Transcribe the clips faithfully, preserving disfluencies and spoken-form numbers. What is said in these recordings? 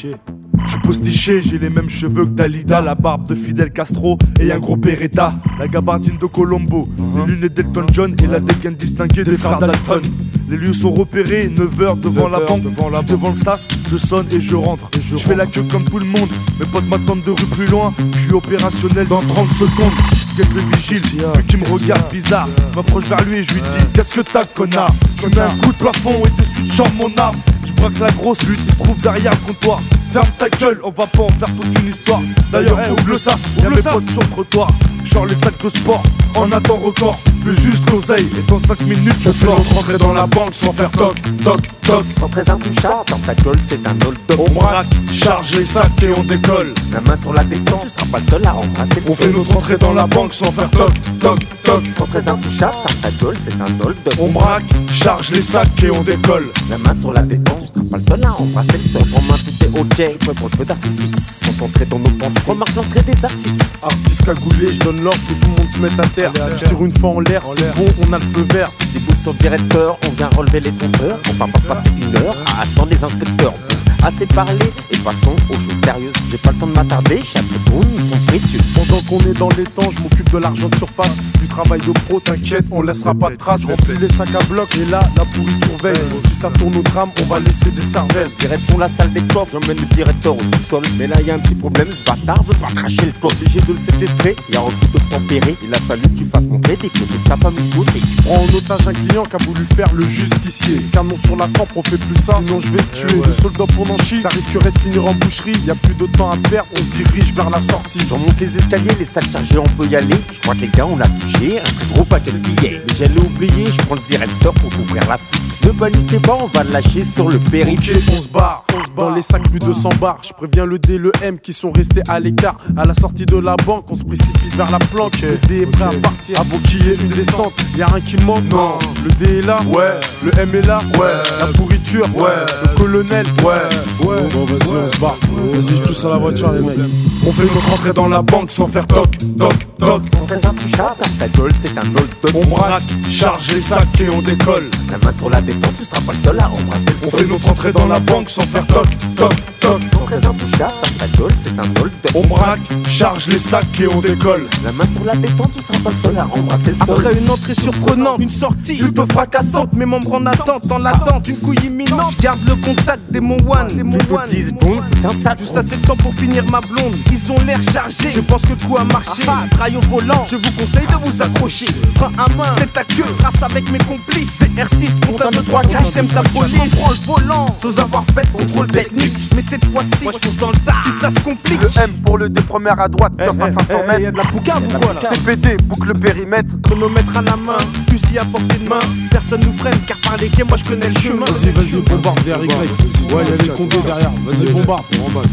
Je suis postiché, j'ai les mêmes cheveux que Dalida, la barbe de Fidel Castro et un gros Beretta, la gabardine de Colombo, les lunettes d'Elton John et la dégaine distinguée des frères Dalton. Les lieux sont repérés, neuf heures devant la banque, devant, la devant le sas, je sonne et je rentre. Et je, je fais la queue comme tout le monde, mes potes m'attendent de rue plus loin, je suis opérationnel dans trente secondes. Guette le vigile, vu qu'il me regarde bizarre, m'approche vers lui et je lui dis qu'est-ce que t'as connard? Je mets un coup de plafond et dessus je chante mon arme. Je braque la grosse lutte, il se trouve derrière le comptoir. Ferme ta gueule, on va pas en faire toute une histoire. D'ailleurs, hey, ouvre le sas, y'a mes potes sur le trottoir. Genre les sacs de sport, en attend record. Veux juste l'oseille, et dans cinq minutes je sors. Rentrer dans la banque sans faire toc, toc, toc. Sans très intouchable, dans ta gueule c'est un hold-up. On braque, charge les sacs et on décolle. La main sur la détente, tu seras pas le seul à embrasser. On fait notre entrée dans la banque sans faire toc, toc, toc. Sans très intouchable, dans ta gueule c'est un hold-up. On braque, charge les sacs et on décolle. La main sur la détente, tu seras pas le seul à embrasser le sol. En main tout est ok, je suis prêt pour le feu d'artifice. Concentré dans nos pensées, remarque l'entrée des artistes. Artiste cagoulé, je donne l'ordre que tout le monde se mette à terre. Je tire une fois en l'air, c'est bon, on a le feu vert. Des boules sur directeur, on vient relever les compteurs. On va pas passer une heure à attendre les inspecteurs. Assez parlé et passons aux choses sérieuses. J'ai pas le temps de m'attarder, chaque seconde nous sont précieuses. Pendant qu'on est dans les temps, je m'occupe de l'argent de surface. Du travail de pro, t'inquiète, on laissera pas de traces. Remplis les sacs à bloc et là, la pourriture veille. Si ça tourne au drame, on va laisser des cervelles. Direction la salle des coffres, j'emmène le directeur au sous-sol. Mais là y'a un petit problème, ce bâtard veut pas cracher le coffre. Obligé de le séquestrer, y'a envie de tempérer. Il a fallu que tu fasses montrer des photos de sa famille côté. Tu prends en otage un client qui a voulu faire le justicier. Canon sur la tempe, on fait plus ça, sinon je vais te tuer. Ouais. Le soldat pour Nanchi, ça risquerait de finir en boucherie. Y'a plus de temps à perdre, on se dirige vers la sortie. J'en monte les escaliers, les sacs chargés, on peut y aller. Je crois que les gars on l'a touché, un très gros paquet de billets. Mais j'allais oublier, je prends le directeur pour ouvrir la fuite. Ne paniquez pas, on va le lâcher sur le périph'. Ok, on se barre, on se barre. Dans les sacs plus de cent bars, je préviens le D, le M qui sont restés à l'écart. À la sortie de la banque, on se précipite vers la planque. Okay. Le D est prêt okay. à partir, avant qu'il y ait une descente. Y'a rien qui manque, non. Le D est là, ouais. Le M est là, ouais. La pourriture, ouais. Le colonel, ouais. Ouais. Bon, vas-y, ouais. on se barre. Vas-y, je tousse à la voiture, les mecs. On fait notre entrée dans la banque sans faire toc, toc, toc. Sans très intouchable, ta gueule, c'est un hold-up. On braque, charge les sacs et on décolle. La main sur la détente, tu seras pas le seul à embrasser le sol. On fait notre entrée dans la banque sans faire toc, toc, toc. Sans très intouchable, ta gueule, c'est un hold-up. On braque, charge les sacs et on décolle. La main sur la détente, tu seras pas le seul à embrasser le sol. Après une entrée surprenante, une sortie plutôt fracassante, mes membres en attente, dans l'attente, une couille imminente. Garde le contact des mon one, des mon one. dix secondes, putain ça. Juste assez de temps pour finir ma blonde. Ils ont l'air chargés, je pense que le coup a marché. Trail au volant, je vous conseille de vous accrocher. Frein à main, tête à queue, trace avec mes complices. C R six, comptable de trois quatre, j'aime ta police. Je prends le volant, sans avoir fait de contrôle technique. Mais cette fois-ci, moi je fonce dans le tas. Si ça se complique, le M pour le D première à droite, top à cinq cents mètres. Y'a de la poucave ou quoi là? C P D, boucle le périmètre. Chronomètre à la main, fusil à portée de main. Personne nous freine car par les quais, moi je connais le chemin. Vas-y, vas-y, bombarde derrière Y. Ouais, y'a les condés derrière. Vas-y, bombarde.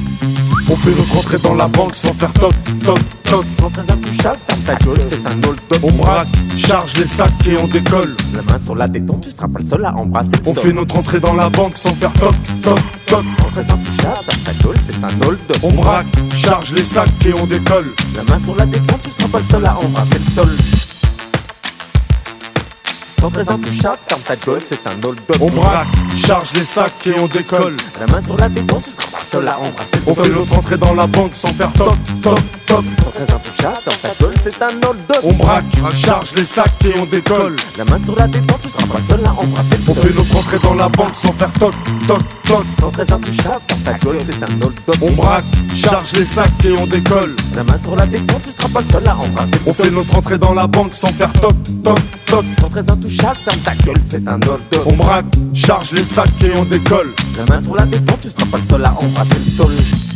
On fait notre entrée dans la banque sans faire toc, toc, toc. Sans très intouchable, ferme ta gueule, c'est un hold-up. On braque, charge les sacs et on décolle. La main sur la détente, tu seras pas le seul à embrasser le On sol. fait notre entrée dans la banque sans faire toc, toc, toc. Sans très intouchable, ferme ta gueule, c'est un hold-up. On braque, charge les sacs et on décolle. La main sur la détente, tu seras pas le seul à embrasser le sol. Sans très intouchable, ferme ta gueule, c'est un hold-up. On braque, charge les sacs et on décolle. La main sur la détente, tu seras pas le seul à embrasser le On sol. fait notre entrée dans la banque sans faire toc, toc, toc. Sans très intouchable, ferme ta gueule, c'est un hold-up. On braque, charge les sacs et on décolle. La main sur la détente, tu seras pas le seul à embrasser le On sol. fait notre entrée dans la banque sans faire toc, toc, toc. Sans très intouchable, ferme ta gueule, c'est un hold-up. On braque, charge les sacs et on décolle. La main sur la détente, tu seras pas le seul à embrasser le On sol. fait notre entrée dans la banque sans faire toc, toc, toc. Sans très intouchable, ferme ta gueule, c'est un hold-up. On braque, charge les sacs et on décolle. La main sur la détente, tu seras pas le seul à embrasser le sol.